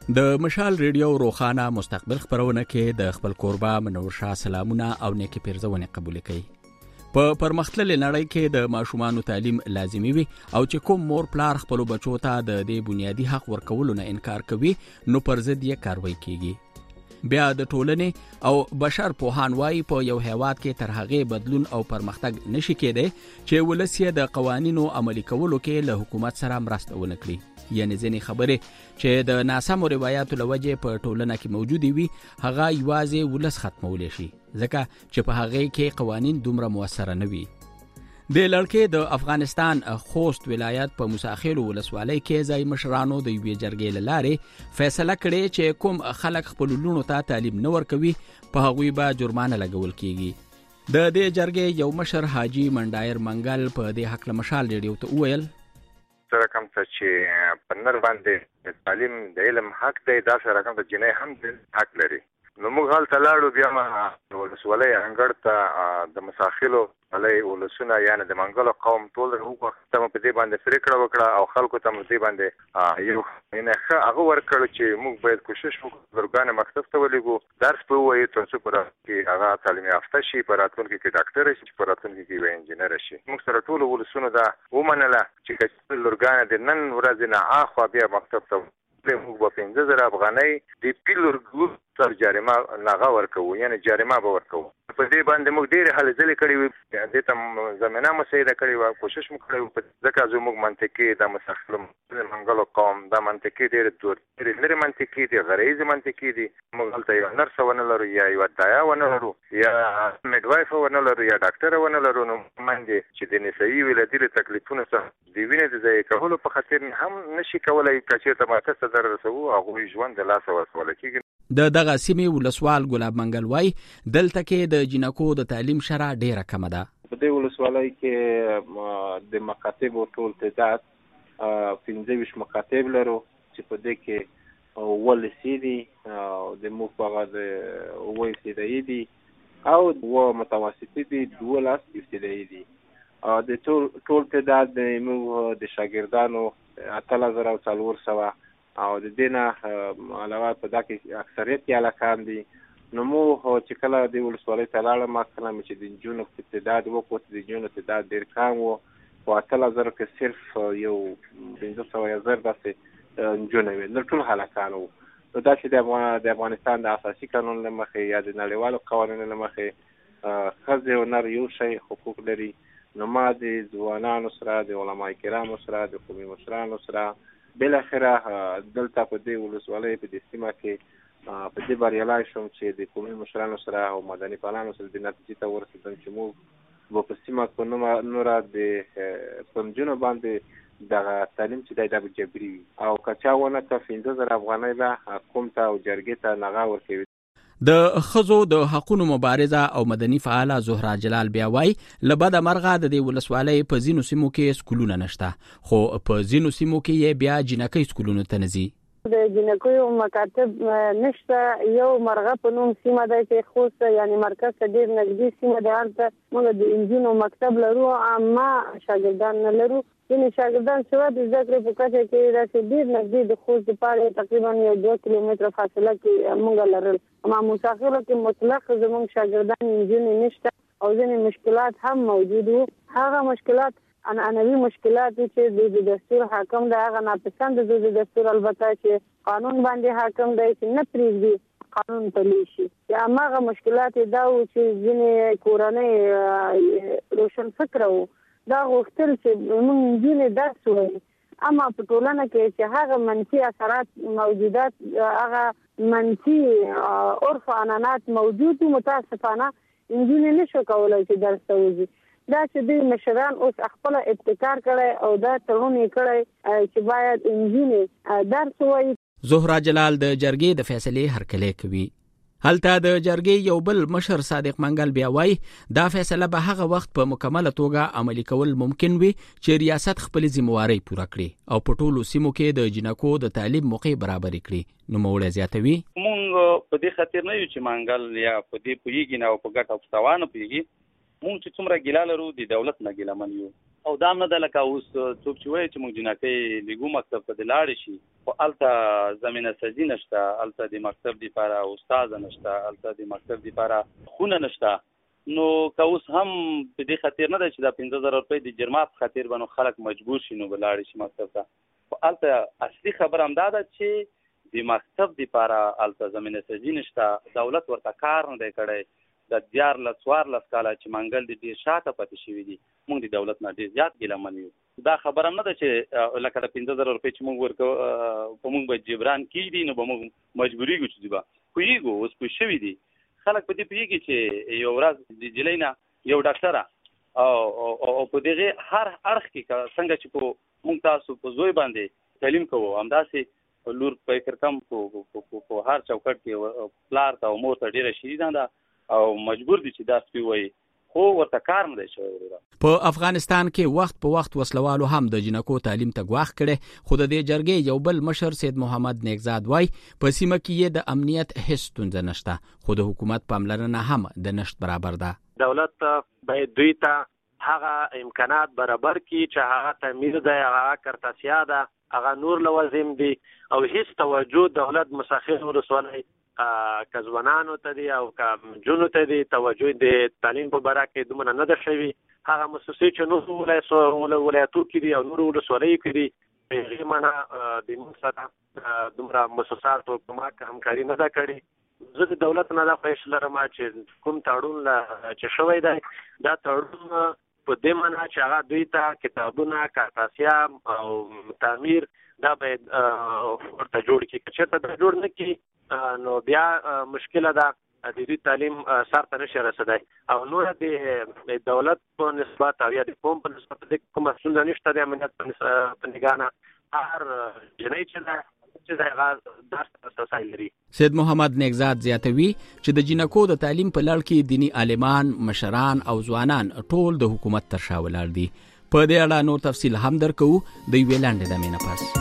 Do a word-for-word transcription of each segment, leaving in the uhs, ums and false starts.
د مشال ریډیو روخانه مستقبل خبرونه کې د خپل کوربه منور شاه سلامونه او نیکی پیرزونه قبول کړي. په پرمختللې نړۍ کې د ماشومانو تعلیم لازمي وي او چې کوم مور پلار خپل بچو ته د دې بنیادی حق ورکولو نه انکار کوي نو پر ضد یې کاروي کیږي. بیا د ټولنې او بشر پوهان وايي په یو هیواد کې تر هغه بدلون او پرمختګ نشي کېدی چې ولس یې د قوانینو عملي کولو کې له حکومت سره مرسته ونه کړي. یعنی ځینې خبرې چې د ناسمو روایتو له وجې په ټولنه کې موجودې وي هغه یوازې ولس ختمولی شي ځکه چې په هغې کې قوانین دومره موثره نه وي. د لړکې د افغانستان خوست ولایت په موساخیلو ولسوالۍ کې ځای مشرانو د یوې جرګې له لارې فیصله کړې چې کوم خلک خپلو لوڼو ته تعلیم نه ورکوي په هغوی به جرمانه لګول کیږي. د دې جرګې یو مشر حاجي منډایر منګل په دې هکله مشال ریډیو ته وویل سره کوم څه چې په نر باندې تعلیم د علم حق دی دا سره کوم څه جنې هم حق لري. نو موږ هلته لاړو بیا ما ولسوالۍ انګړ ته د مساخلو ولې ولسونه یعنی د منګلو قوم ټول وروغه ته په دې باندې پریکړه وکړه او خلکو ته دې باندې یو نه هغه ورکړ چې موږ باید کوشش وکړو ورګانه مکتب ته ولېګو درس په وایي تر څو پر کې هغه تعلیم یافته شي په راتلونکي کې ډاکټر شي په راتلونکي کې وای انجینر شي. موږ سره ټول ولسونه دا ومنله چې کله ورګانه د نن ورځې نه اخوا بیا مکتب ته موږ په پنځه زره افغانۍ د پیلورګو تر جریمه ناغه ورکوو یعنی جریمه به ورکوو. په دې باندې موږ ډېرې هلې ځلې کړې وې دې ته زمینه مساعده کړې وه کوشش مو کړی و ځکه زموږ منطقې د مساخلو منګلو قوم دا منطقې ډېرې دور ډېرې لرې منطقې دي غریزې منطقې دي. موږ هلته یوه نرسه ونه لرو یا یوه دایا ونه لرو یا میډوایفه ونه لرو یا ډاکټره ونه لرو. نو مندې چې د نسایي ولادي تکلیفونو څخه د وینې د ضایع کولو په خاطر هم نشي کولی که چېرته ماته څه ضرر رسوو هغوی ژوند د لاسه ورکولی کېږي. د دغه سیمې ولسوال ګلاب منګل وای دلته کې د جنکو د تعلیم شرح ډیره کمه ده. په دې ولسوالۍ کې د مکاتبو ټول تعداد پنځه ویشت مکاتب لرو چې په دې کې اووه لیسې دي او د موږ په هغه د اووه ابتدایي دي او اووه متوسطي دي دولس ابتدایي دي. د ټول تعداد د موږ د شاګردانو اتلس زره او څلور سوه او د دې نه علاوه په دا کې اکثریت یې هلکان دي. نو موږ چې کله د ولسوالۍ ته لاړم ما کله مې چې د نجونو تعداد وکړو د نجونو تعداد ډېر کم و په اتلس زرو کې صرف یو پنځه سوه یا زر داسې نجونې وې نور ټول هلکان وو. نو دا چې د افغانستان د اساسي قانون له مخې یا د نړیوالو قوانینو له مخې ښځې او نر یو شی حقوق لري. نو ما د ځوانانو سره د علما کرامو سره د قومي مشرانو سره بالاخره دلته په دې ولسوالۍ په دې سیمه کې په دې بریالی شوم چې د قومي مشرانو سره او مدني پالانو سره د نتیجې ته ورسېدم چې موږ به په سیمه کې نوره د په نجونو باندې دغه تعلیم چې دی دا به جبري وي او که چا ونه کړه پنځه زره افغانۍ به قوم ته او جرګې ته نغه ورکوي. د ښځو د حقونو مبارزه او مدني فعاله زهرا جلال بیا وایي له بده مرغه د دې ولسوالۍ په ځینو سیمو کې سکولونه نشته خو په ځینو سیمو کې یې بیا جنکۍ سکولونو ته نه ځي. د جنکیو مکاتب نشته. یو مرغه په نوم سیمه ده چې خوست یعنی مرکز ته ډېر نږدې سیمه ده. هلته موږ د انجونو مکتب لرو اما شاګردان نه لرو. ځینې شاګردان چې د زده کړې په کچه کې داسې ډېر نږدې د خوست دپاره تقریبا یو دوه کیلومتره فاصله کې موږ لرل. اما مساخرو کې مطلق زموږ شاګردان انجونې نشته او ځینې مشکلات هم موجود وو. هغه مشکلات عنعنوي مشکلات چې د دستور حاکم ده هغه ناپسند د دستور البته چې قانون باندې حاکم دی چې نه پرېږدي قانون پلی شي. یا هماغه مشکلات دا وو چې ځینې کورنۍ روشن فکره وو دا غوښتل چې موږ نجونې درس ووایي اما په ټولنه کې چې هغه منفي اثرات موجودات هغه منفي عرف عنعنات موجود وو متاسفانه نجونې نشو کولی چې درس ته وځي. دا چې دوی مشران اوس خپله ابتکار کړی او دا تړون یې کړی چې باید نجونې درس ووایي. زهرا جلال د جرګې د فیصلې هرکلی کوي. هلته د جرګې یو بل مشر صادق منګل بیا وایي دا فیصله به هغه وخت په مکمله توګه عملي کول ممکن وي چې ریاست خپلې ذمهوارۍ پوره کړي او په ټولو سیمو کې د جنکو د تعلیم موقع برابرې کړي. نوموړی زیاتوي موږ په دې خاطر نه یو چې منګل یا په دې پوهېږي نه او په ګټه او په تاوان نه پوهېږي مونږ چې څومره ګیله لرو د دولت نه ګیله من یو او دا هم نه ده لکه اوس څوک چې وایي چې موږ جنکۍ لیګو مکتب ته د لاړې شي خو هلته زمینه سازي نشته، هلته د مکتب دپاره استاده نشته، هلته د مکتب دپاره خونه نشته. نو که اوس هم په دې خاطر نه ده چې دا پنځه زره روپۍ د جرما په خاطر به نو خلک مجبور شي نو به لاړې شي مکتب ته. خو هلته اصلي خبره همدا ده چې د مکتب دپاره هلته زمینه سازي نشته، دولت ورته کار نه دی کړی. د دیارلس څوارلس کاله چې منګل د ډېر شاته پاتې شوي دي، موږ د دولت نه ډېر زیات ګیله من یو. دا خبره هم نه ده چې لکه د پنځه زره روپۍ چې موږ ورکوو په موږ به جبران کېږدي نو به موږ مجبورېږو چې به پوهېږو. اوس پوه شوي دي خلک په دې پوهېږي چې یو ورځ د نجلۍ نه یو ډاکټره او په دغې هر اړخ کې څنګه چې په موږ تاسو په زوی باندې تعلیم کوو، همداسې لور په فکر کم په هر چوکټ کې پلار ته او مور ته ډېره شدیده ده او مجبور دي چې دا سپی وایي، خو ورته کار نه دی شوی. په افغانستان کې وخت په وخت وسلوالو هم د جنکو تعلیم ته ګواښ کړي، خو د دې جرګې یو بل مشر سید محمد نیکزاد وایي په سیمه کې یې د امنیت هیڅ ستونزه نشته، خو د حکومت پاملرنه هم د نشت برابر ده. دولت باید دوی ته هغه امکانات برابر کړي چې هغه تعمیر دی، هغه کرتاسیا ده، هغه نور لوازم دي او هیڅ توجه دولت مساخر ولسوالۍ که ځوانانو ته دي او که نجونو ته دي توجه د تعلیم په باره کې دومره نه ده شوي. هغه مؤسسې چې نورو ولایتو کې دي او نورو ولسوالیو کې دي په هغې معنه د موږ سره دومره مؤسساتو کومک همکاري نه ده کړې. زه د دولت نه دا خواهش لرم چې کوم تړون چې شوی دی دا تړون په دې معنه چې هغه دوی ته کتابونه، کارتاسیا او تعمیر دا باید ورته جوړ کړي. که چېرته دا جوړ نه کړي نو بیا مشکله ده، د دوی تعلیم سر ته نشي رسېدی او نور د دولت په نسبت او یا د قوم په نسبت د کومه ستونزه نشته د امنیت په نګاه نه. هر جنۍ چې ده چې د هغه درس ته لاسرسی لري. سید محمد نیکزاد زیاتوي چې د جنکو د تعلیم په لړ کې دیني عالمان، مشران او ځوانان ټول د حکومت تر شا ولاړ دي. په دې اړه نور تفصیل هم درکوو د یوې لنډې دمې نه پس.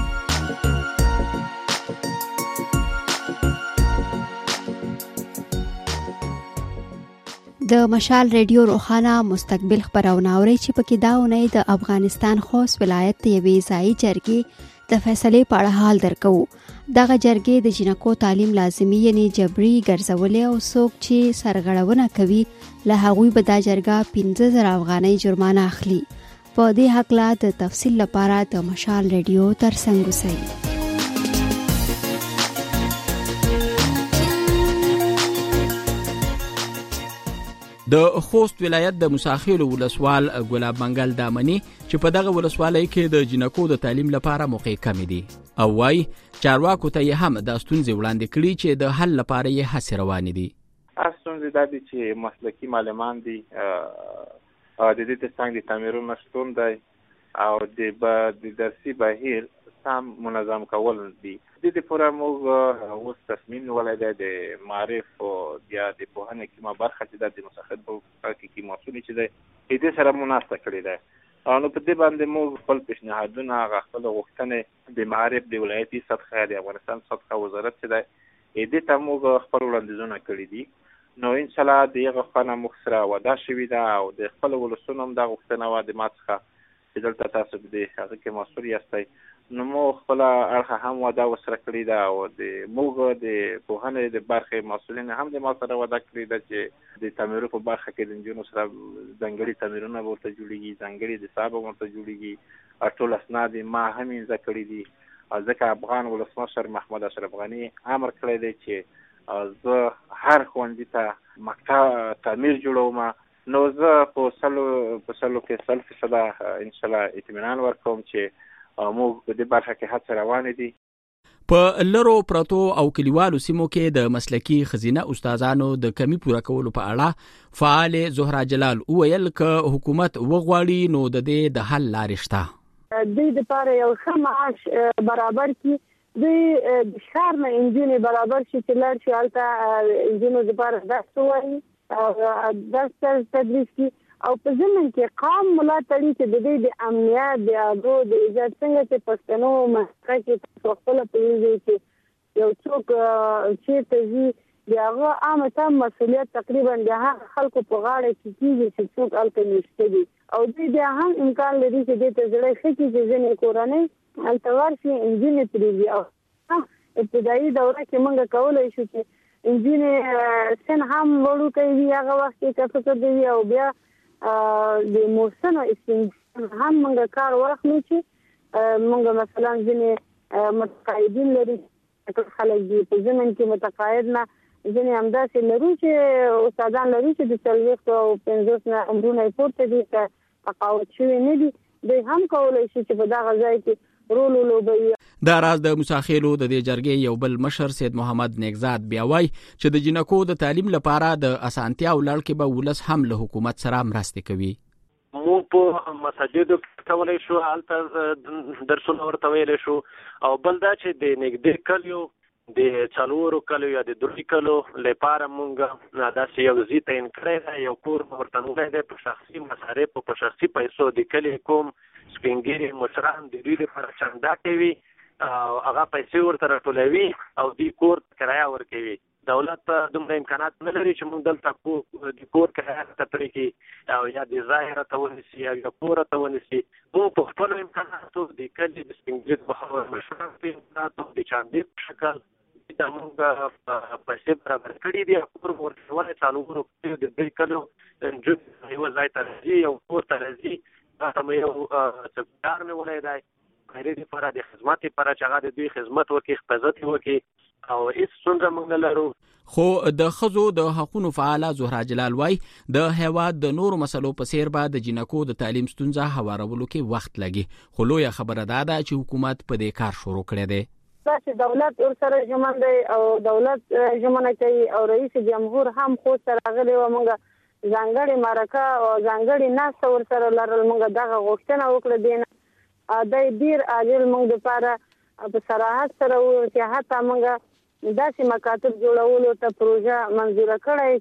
د مشال ریډیو روخانه مستقبل خبرونه اوري چې پکې دا اونۍ د افغانستان خوست ولایت د یوې ځایي جرګې د فیصلې په اړه حال درکو. دغه جرګې د جنکو تعلیم لازمي یعنی جبري ګرځولې او څوک چې سرغړونه کوي له هغوی به دا جرګه پنځه زره افغانۍ جرمانه اخلي. په دې هکله د تفصیل لپاره د مشال ریډیو ترڅنګ اوسئ. د خوست ولایت د موساخیلو ولسوال ګلاب منګل دامنی چې په دغه ولسوالۍ کې د جنکو د تعلیم لپاره موقع کمی دي او وايي چارواکو ته یې هم د ستونزې وړاندې کړي چې د حل لپاره یې هڅې روانې دي. ستونزې دا دي چې مسلکي معلمان دي، د دې ترڅنګ د تعمیرونو شتون دی او د درسي بهیر سم منظم کول دي. د دې لپاره موږ اوس تصمیم نیولی دی د معرف او یا د پوهنې کومه برخه چې ده د مساخت په کې مسؤلې چې دی د دې سره مناسبه کړې ده. نو په دې باندې موږ خپل پیشنهادونه، هغه خپل غوښتنې د معرف د ولایتي سطحه د افغانستان سطحه وزارت چې دی دې ته موږ خپل وړاندیزونه کړي دي. نو انشاءالله د هغه خوا نه موږ سره وعده شوې ده او د خپلو ولسونو هم دا غوښتنه وه د ما څخه چې دلته تاسو د هغه کې مسؤل یاستئ. نو موږ خپله اړخه هم وعده ورسره کړې ده او د موږ د پوهنې د برخې مسؤلین هم د ما سره وعده کړې ده چې د تعمیرو په برخه کې د نجونو سره ځانګړي تعمیرونه به ورته جوړېږي، ځانګړي د حساب به ورته جوړېږي، ټول اسناد ما هم یې زده کړي دي. ځکه افغان ولسمشر محمد اشرف غني امر کړی دی چې زه هر ښوونځي ته مکتب تعمیر جوړوم. نو زه په سلو په سلو کې سل فیصده انشاءالله اطمینان ورکوم چې موږ په دې برخه کې هڅه روانې دي. په لرو پرتو او کلیوالو سیمو کې د مسلکي خزینه استادانو د کمی پوره کولو په اړه فعال زهرا جلال وویل که حکومت وغواړي نو د دې د حل لارې شته. دوی دپاره یو ښه معاش برابر کړي، دوی د ښار نه نجونې برابر شي چې لاړ شي هلته نجونو دپاره درس ووایي او درس تدریس کړي او په ضمن کې قام ملا تړي چې د دې د امنیت د آګو د ایجاد څنګه چې پښتنو مسکه کې خپله پوهېږي چې یو څوک چېرته ځي د هغه عامه تام مسؤلیت تقریبا د هغه خلکو په غاړه کې کیږي چې څوک الته نشته دي او دوی بیا هم امکان لري چې د تجربه خکې چې ځنې کورنۍ التوار شي انجینر پریږي او ابتدایي دوره کې موږ کولای شو چې انجینر سن هم وړو کوي هغه وخت کې څه څه دی او بیا د موسنو استنجا هم موږ کار واخلو چې موږ مثلا ځنې متقاعدین لري خلک دي په زمن کې متقاعد نه ځنې همداسې لرو چې استادان لري چې د څلوېښت او پنځوس نه عمرونه پورته دي تقاعد شوي نه دي دوی هم کولای شي چې په دغه ځای کې رول ولوبوي. دا راز د موساخېلو د دې جرګې یو بل مشر سید محمد نیکزاد بیا وایي چې د جنکو د تعلیم لپاره د اسانتیا ولړ کې به ولس هم له حکومت سره مرستې کوي. موږ په مساجدو کې کولای شو هلته درسونه ورته ویلی شو او بل دا چې د نږدې کلیو د څلورو کلیو یا د درې کلیو لپاره موږ داسې یو ځای تعین کړی دی یو کور ورته نیولی دی په شخصي مصارفو په شخصي پیسو د کلي کوم سپین ږیري مشران د دوی لپاره چندا کوي او هغه پیسې ورته راټولوي او دوی کور کرایه ورکوي. دولت دومره امکانات نه لري چې موږ دلته د کور کرایه ته پرې کړي او یا د ځای راته ونیسي یا د کور ته ونیسي. موږ په خپلو امکاناتو د کلي د سپین ږیري په مشرانو په امکاناتو د چاندې په شکل دا موږ پیسې برابر کړي دي. کور ورکولی څلورو کلیو د دوی کلیو نجونې یوه ځای ته راځي یو کور ته راځي هغه مې یو څوکیدار مې ولی دی خیري دپاره د خدمت دپاره چې هغه د دوی خدمت وکړي حفاظت یې وکړي او هېڅ ستونزه موږ نه لرو. خو د ښځو د حقونو فعاله زهرا جلال وایي د هېواد د نورو مسلو په څېر به د جنکو د تعلیم ستونزه هوارولو کې وخت لګي خو لویه خبره دا ده چې حکومت په دې کار شروع کړی دی. چې دولت ورسره ژمن دی او دولت ژمنه کوي او رئیس جمهور هم خو سره راغلی وه موږ ځانګړې مرکه او ځانګړې ناسته ورسره لرل موږ دغه غوښتنه وکړه دی نه دی ډېر عاجل موږ دپاره په صراحت سره وویل چې حتی موږ داسې مکاتب جوړولو ته پروژه منظوره کړی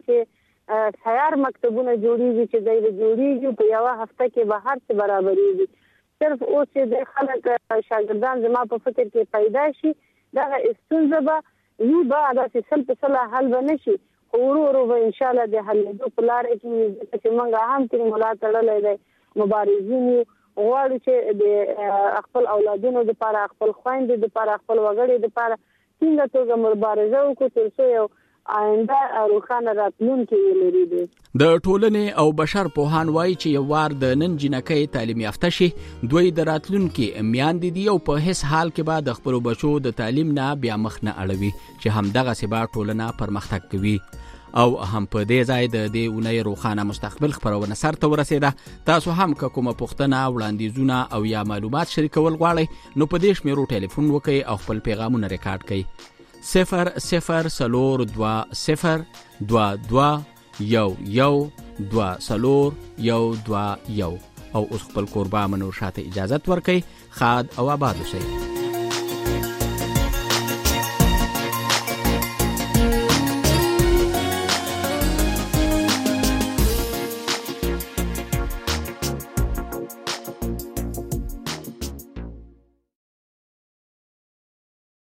چې سیار مکتبونه جوړېږي چې دی به جوړېږي په یوه هفته کې به هر څه برابرېږي. صرف اوس چې د خلک شاګردان زما په فکر کې پیدا شي دغه ستونزه به وي به داسې سل په سله حل به نه شي خو ورو ورو به انشاءالله د حلېدو په لاره کې ځکه چې موږ هم ترې ملا تړلی دی مبارزین یو غواړو چې د خپل اولادونو دپاره خپل خویندې دپاره خپل وګړي دپاره څنګه توګه مبارزه وکړو تر څو یو آینده روښانه راتلونکی ولري. دی د ټولنې او بشر پوهان وایي چې یو وار د نن جنکۍ تعلیم یافته شي دوی د راتلونکي میاندې دي او په هیڅ حال کې به د خپلو بچو د تعلیم نه بیا مخ نه اړوي چې همدغسې به ټولنه پرمختګ کوي. او هم په دې ځای د دې اونۍ روښانه مستقبل خپرونه سرته ورسېده. تاسو هم که کومه پوښتنه وړاندیزونه او یا معلومات شریکول غواړئ نو په دې شمیرو ټلیفون وکړئ او خپل پیغامونه ریکارډ کړئ. صفر صفر څلور دوه صفر دوه دوه یو یو دوه څلور یو دوه یو او اوس خپل کوربه منور شاته اجازت ورکړئ. ښاد او آباد اوسئ.